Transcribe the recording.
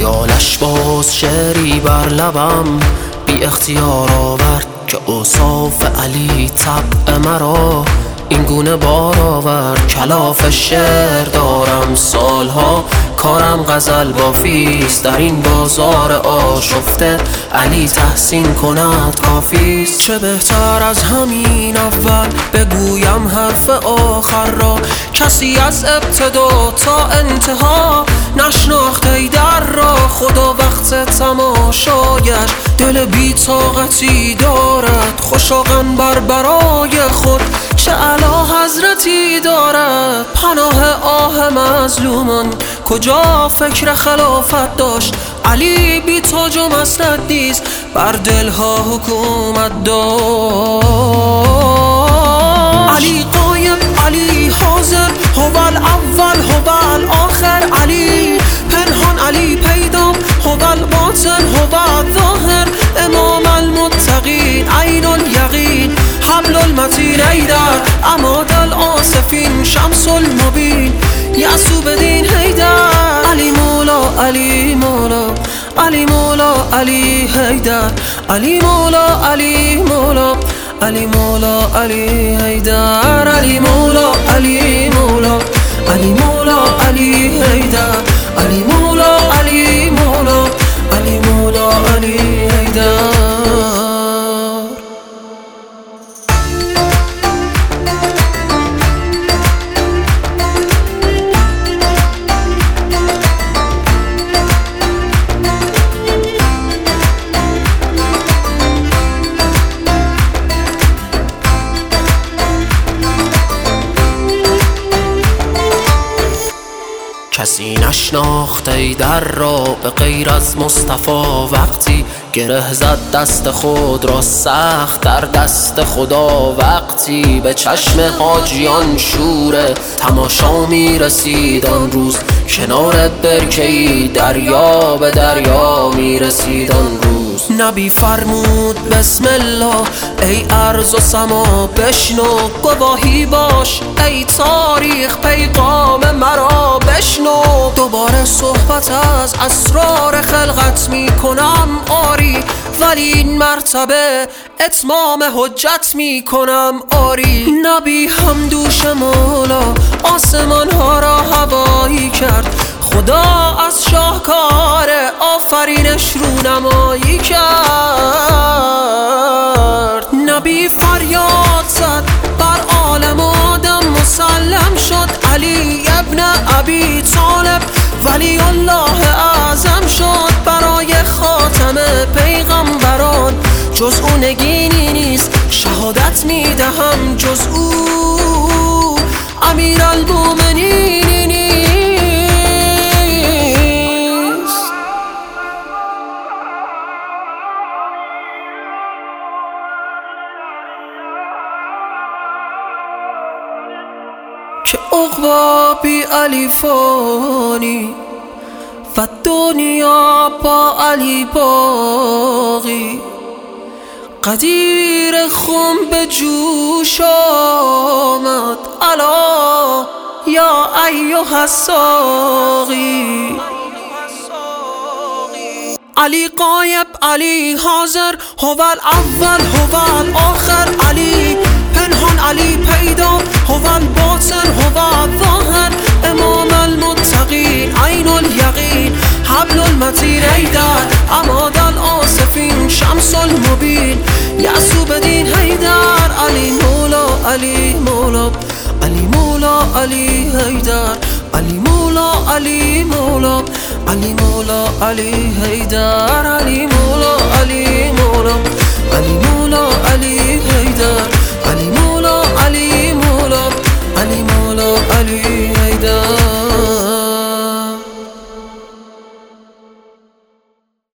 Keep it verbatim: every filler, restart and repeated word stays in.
خیالش باز شعری بر لبم بی اختیار آورد که اوصاف علی طبع مرا این گونه بار آورد. کلاف شعر دارم سالها، کارم غزل بافیست. در این بازار آشفته علی تحسین کند کافیست. چه بهتر از همین اول بگویم حرف آخر را، کسی از ابتدا تا انتها نشناخت حیدر را. خدا وقت تماشایش دل بی طاقتی دارد، خوشاقاً بر برای خود چه اعلی حضرتی دارد. پناه آه مظلومان کجا فکر خلافت داشت، علی بی تاج و مسند نیز بر دلها حکومت داشت. علی غایب، علی حاضر، هو الاول هو الاخر. علی پنهان، علی پیدا، هو الباطن هو الظاهر. امام المتقین، عین الیقین، حبل المتین حیدر، عماد الآسفین، شمس المبین، یعصوب دین حیدر. علی مولا، علی مولا، علی مولا، علی حیدر. علی مولا، علی مولا، علی مولا، علی حیدر. علی مولا، علی مولا، علی مولا، علی حیدر. علی مولا، علی مولا، علی مولا، علی حیدر. کسی نشناخت حیدر را به غیر از مصطفی. وقتی گره زد دست خود را سخت در دست خدا. وقتی به چشم حاجیان شور تماشا می رسید آن روز، کنار برکه‌ای دریا به دریا می رسید آن روز. نبی فرمود بسم الله، ای ارض و سما بشنو. گواهی باش ای تاریخ، پیغام مرا بشنو. دوباره صحبت از اسرار خلقت می کنم آری، ولی این مرتبه اتمام حجت می کنم آری. نبی هم دوش مولا آسمان ها را هوایی کرد، خدا از شاهکار آفرینش رونمایی کرد. نبی فریاد زد بر عالم آدم مسلم شد، علی ابن ابی طالب ولی الله اعظم شد. برای خاتم پیغمبران جز او نگینی نیست، شهادت میدهم جز او امیر المومنین نیست. که عقبا بی علی فانی و دنیا با علی باقی. قدیر خم به جوش آمد، الا یا ایها الساقی. علی غایب، علی حاضر، هو الاول هو الاخر. علی پنهان، علی پیدا، هو الباطن هو الظاهر. امام المتقین، عین الیقین، حبل المتین حیدر، عماد الآسفین، شمس المبین، یعصوب دین حیدر. علی مولا، علی مولا، علی مولا، علی حیدر. علی مولا، علی مولا، علی مولا، علی حیدر. علی مولا، علی مولا، علی مولا، علی